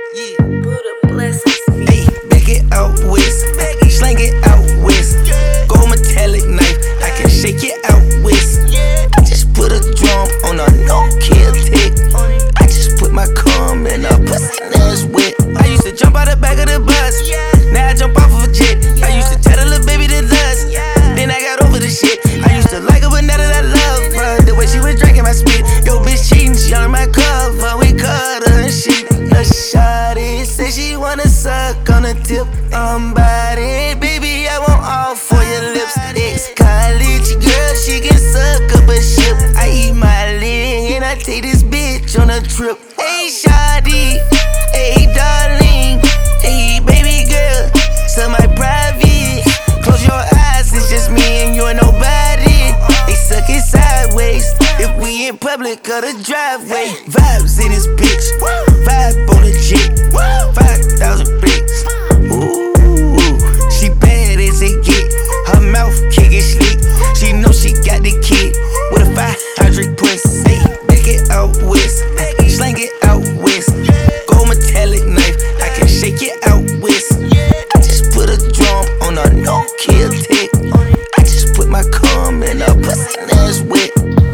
Yeah. Buddha blessings. Ayy, back it out west, slang it out west. Gold metallic knife, I can shake it out west. I just put a drum on a no-kill tick. I just put my cum in a pussy now it's wet. I used to jump out the back of the bus, now I jump off of a jet. I used to tell the little baby to lust, then I got over the shit. I used to like her, but now that I love her, the way she was drinking my spit. Yo, bitch cheating, she on my cover, we cut her and shit. The shawty say she wanna suck on the tip. I'm body, baby, I want all for your lips. Ex-college girl, she can suck up a ship. I eat my leg and I take this bitch on a trip. Hey, shawty, hey, darling, hey, baby girl, so my private. Close your eyes, it's just me and you and nobody. They suck it sideways if we in public or the driveway. Vibes in this bitch, vibe on the jet, 5,000 bricks. Ooh, she bad as it get. Her mouth kickin' slick. She know she got the kid with a 500 puss. Hey, back it out west, slang it out west. Gold metallic knife, I can shake it out west. I just put a drum on a no-kill tick. I just put my cum in a pussy now it's wet.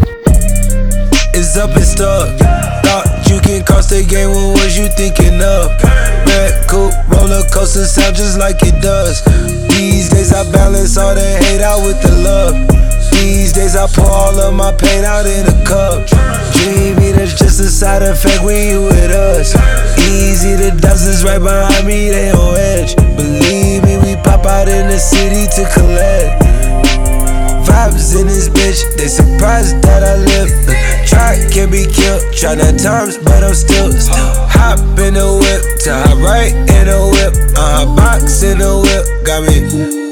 It's up and stuck. Thought you can cross the game, what was you thinking of? Red coupe, roller coaster sound just like it does. These days I balance all the hate out with the love. These days I pour all of my pain out in a cup. Dreamy, that's just a side effect when you with us. Easy, the dozens right behind me, they on edge. Believe me, we pop out in the city to collect. Vibes in this bitch, they surprised that I live. Try can be killed, try nine times, but I'm still hop in the whip, to hop right in the whip, box in the whip, got me